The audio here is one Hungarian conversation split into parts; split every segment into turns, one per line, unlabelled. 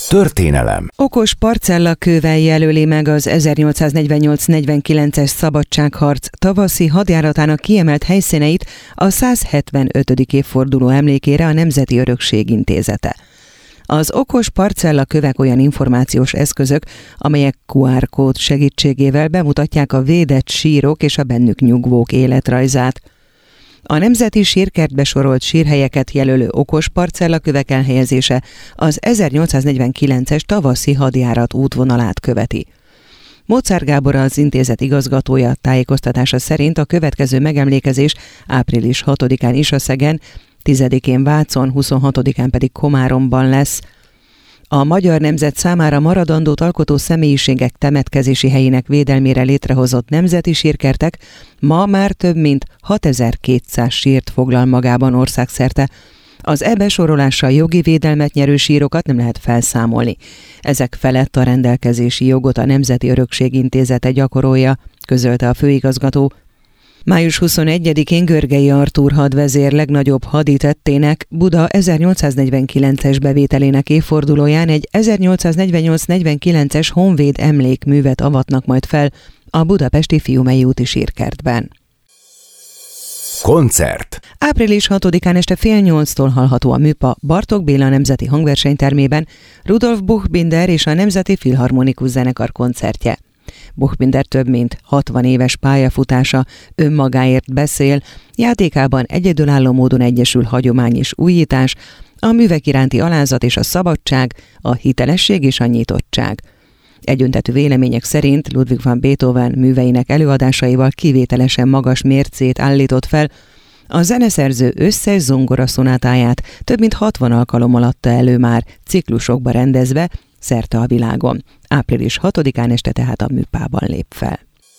Történelem.
Okos parcellakővel jelöli meg az 1848-49-es szabadságharc tavaszi hadjáratának kiemelt helyszíneit a 175. évforduló emlékére a Nemzeti Örökség Intézete. Az okos parcellakövek olyan információs eszközök, amelyek QR kód segítségével bemutatják a védett sírok és a bennük nyugvók életrajzát. A Nemzeti Sírkertbe sorolt sírhelyeket jelölő okos parcellakövek elhelyezése az 1849-es tavaszi hadjárat útvonalát követi. Mozár Gábor, az intézet igazgatója tájékoztatása szerint a következő megemlékezés április 6-án Isaszegen, 10-én Vácon, 26-án pedig Komáromban lesz. A magyar nemzet számára maradandót alkotó személyiségek temetkezési helyének védelmére létrehozott nemzeti sírkertek ma már több mint 6200 sírt foglal magában országszerte. Az besorolással jogi védelmet nyerő sírokat nem lehet felszámolni. Ezek felett a rendelkezési jogot a Nemzeti Örökség Intézete gyakorolja, közölte a főigazgató. Május 21-én Görgei Artúr hadvezér legnagyobb haditettének, Buda 1849-es bevételének évfordulóján egy 1848-49-es honvéd emlékművet avatnak majd fel a budapesti Fiumei úti sírkertben.
Koncert.
Április 6-án este 7:30-tól hallható a Műpa Bartók Béla Nemzeti Hangversenytermében Rudolf Buchbinder és a Nemzeti Filharmonikus Zenekar koncertje. Buchbinder több mint 60 éves pályafutása önmagáért beszél, játékában egyedülálló módon egyesül hagyomány és újítás, a művek iránti alázat és a szabadság, a hitelesség és a nyitottság. Egyöntetű vélemények szerint Ludwig van Beethoven műveinek előadásaival kivételesen magas mércét állított fel, a zeneszerző összes zongoraszonátáját több mint 60 alkalommal adta elő már, ciklusokba rendezve, szerte a világon. Április 6-án este tehát a Műpában lép fel.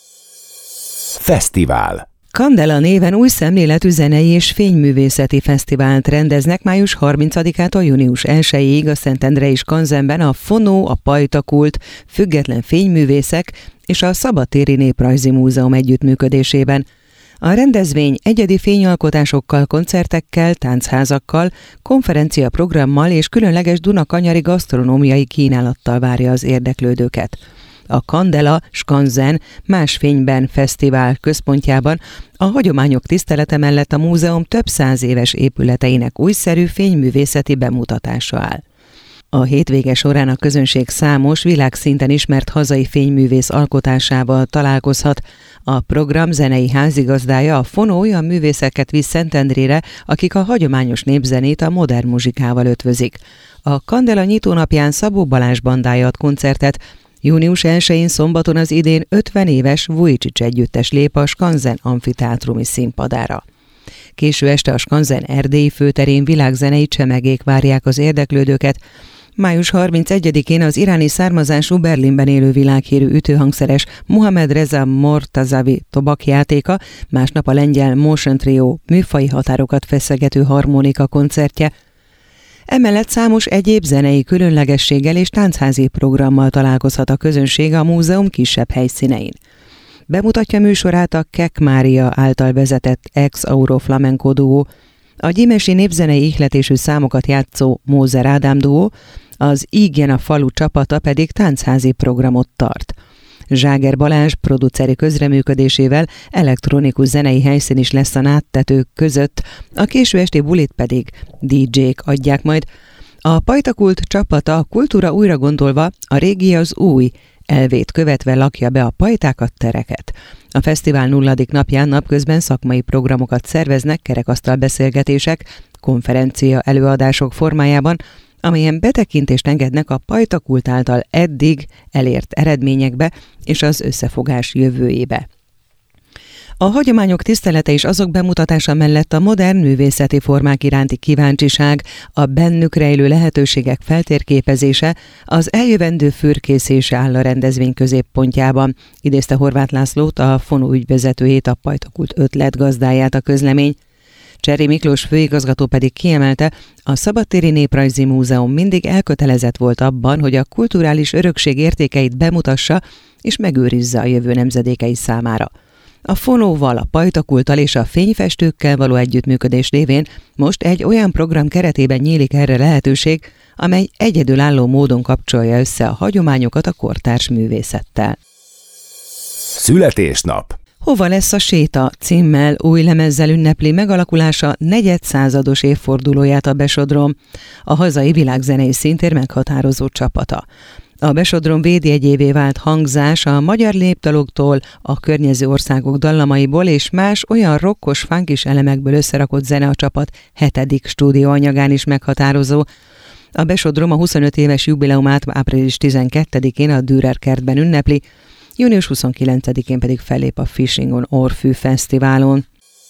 Fesztivál.
Candela néven új szemléletű zenei és fényművészeti fesztivált rendeznek május 30-ától június 1-ig a Szentendrei Skanzenben a Fonó, a Pajtakult, Független Fényművészek és a Szabadtéri Néprajzi Múzeum együttműködésében. A rendezvény egyedi fényalkotásokkal, koncertekkel, táncházakkal, konferenciaprogrammal és különleges dunakanyari gasztronómiai kínálattal várja az érdeklődőket. A Candela Skanzen Más fényben fesztivál központjában a hagyományok tisztelete mellett a múzeum több 100 éves épületeinek újszerű fényművészeti bemutatása áll. A hétvége során a közönség számos, világszinten ismert hazai fényművész alkotásával találkozhat. A program zenei házigazdája, a Fonó olyan művészeket visz Szentendrére, akik a hagyományos népzenét a modern muzsikával ötvözik. A Candela nyitónapján Szabó Balázs bandája ad koncertet, június 1-én szombaton az idén 50 éves Vujicic együttes lép a Skanzen amfiteátrumi színpadára. Késő este a Skanzen erdélyi főterén világzenei csemegék várják az érdeklődőket. Május 31-én az iráni származású Berlinben élő világhírű ütőhangszeres Mohamed Reza Mortazavi Tobak játéka, másnap a lengyel Motion Trio műfaji határokat feszegető harmonika koncertje. Emellett számos egyéb zenei különlegességgel és táncházi programmal találkozhat a közönség a múzeum kisebb helyszínein. Bemutatja műsorát a Kek Mária által vezetett ex-Auro Flamenco duó, a gyimesi népzenei ihletésű számokat játszó Mózer Ádám duó, az Igen a falu csapata pedig táncházi programot tart. Zságer Balázs produceri közreműködésével elektronikus zenei helyszín is lesz a náttetők között, a késő esti bulit pedig DJ-k adják majd. A Pajtakult csapata a kultúra újra gondolva, a régi az új elvét követve lakja be a pajtákat, tereket. A fesztivál 0. napján napközben szakmai programokat szerveznek, kerekasztal beszélgetések, konferencia előadások formájában, amelyen betekintést engednek a Pajtakult által eddig elért eredményekbe és az összefogás jövőjébe. A hagyományok tisztelete és azok bemutatása mellett a modern művészeti formák iránti kíváncsiság, a bennük rejlő lehetőségek feltérképezése, az eljövendő fürkészése áll a rendezvény középpontjában, idézte Horváth Lászlót, a Fonó ügyvezetőjét, a Pajtakult ötletgazdáját a közlemény. Csery Miklós főigazgató pedig kiemelte, a Szabadtéri Néprajzi Múzeum mindig elkötelezett volt abban, hogy a kulturális örökség értékeit bemutassa és megőrizze a jövő nemzedékei számára. A Fonóval, a Pajtakulttal és a fényfestőkkel való együttműködés révén most egy olyan program keretében nyílik erre lehetőség, amely egyedülálló módon kapcsolja össze a hagyományokat a kortárs művészettel.
Születésnap.
Hova lesz a séta címmel új lemezzel ünnepli megalakulása negyedszázados évfordulóját a Besodrom, a hazai világzenei színtér meghatározó csapata. A Besodrom védjegyévé vált hangzás a magyar népdaloktól, a környező országok dallamaiból és más olyan rokkos, funkis elemekből összerakott zene a csapat 7. stúdióanyagán is meghatározó. A Besodrom a 25 éves jubileumát április 12-én a Dürer kertben ünnepli, június 29-én pedig fellép a Fishing on Orfű Fesztiválon.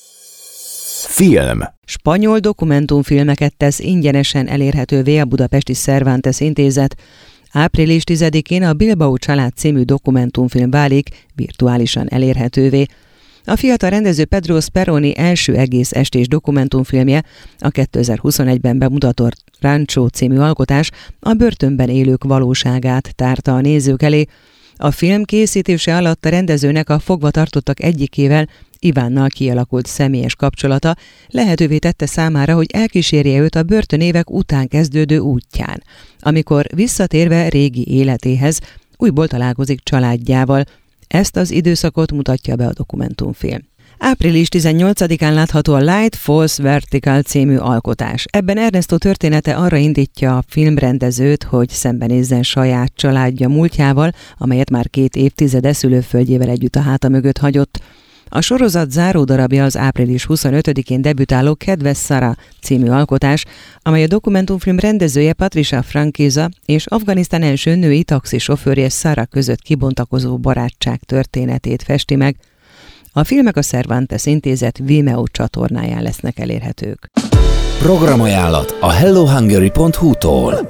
Film.
Spanyol dokumentumfilmeket tesz ingyenesen elérhetővé a budapesti Cervantes Intézet. Április 10-én a Bilbao család című dokumentumfilm válik virtuálisan elérhetővé. A fiatal rendező Pedro Speroni első egész estés dokumentumfilmje, a 2021-ben bemutatott Rancho című alkotás a börtönben élők valóságát tárta a nézők elé. A film készítése alatt a rendezőnek a fogvatartottak egyikével, Ivánnal kialakult személyes kapcsolata lehetővé tette számára, hogy elkísérje őt a börtönévek után kezdődő útján, amikor visszatérve régi életéhez újból találkozik családjával. Ezt az időszakot mutatja be a dokumentumfilm. Április 18-án látható a Light Falls Vertical című alkotás. Ebben Ernesto története arra indítja a filmrendezőt, hogy szembenézzen saját családja múltjával, amelyet már 2 évtizede szülőföldjével együtt a háta mögött hagyott. A sorozat záródarabja az április 25-én debütáló Kedves Sara című alkotás, amely a dokumentumfilm rendezője Patricia Franchiza és Afganisztán első női taxisofőrje Sara között kibontakozó barátság történetét festi meg. A filmek a Cervantes Intézet Vimeo csatornáján lesznek elérhetők.
Programajánlat a hellohungary.hu-tól.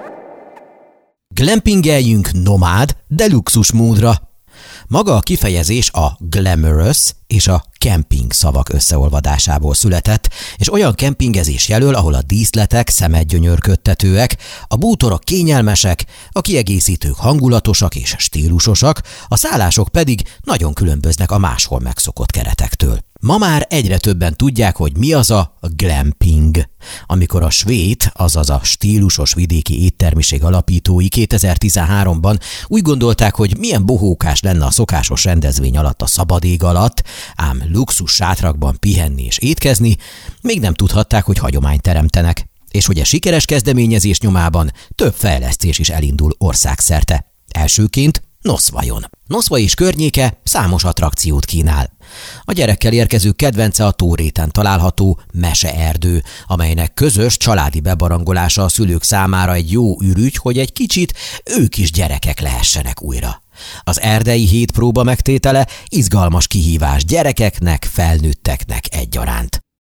Glampingeljünk nomád, de luxus módra. Maga a kifejezés a glamorous és a camping szavak összeolvadásából született, és olyan kempingezés jelöl, ahol a díszletek szemedgyönyörködtetőek, a bútorok kényelmesek, a kiegészítők hangulatosak és stílusosak, a szállások pedig nagyon különböznek a máshol megszokott keretektől. Ma már egyre többen tudják, hogy mi az a glamping. Amikor a svéd, azaz a stílusos vidéki éttermiség alapítói 2013-ban úgy gondolták, hogy milyen bohókás lenne a szokásos rendezvény alatt a szabad ég alatt, ám luxus sátrakban pihenni és étkezni, még nem tudhatták, hogy hagyományt teremtenek, és hogy a sikeres kezdeményezés nyomában több fejlesztés is elindul országszerte. Elsőként Nosvajon. Nosva és környéke számos attrakciót kínál. A gyerekkel érkezők kedvence a Tóréten található meseerdő, amelynek közös családi bebarangolása a szülők számára egy jó ürügy, hogy egy kicsit ők is gyerekek lehessenek újra. Az erdei hétpróba megtétele izgalmas kihívás gyerekeknek, felnőtteknek egyaránt.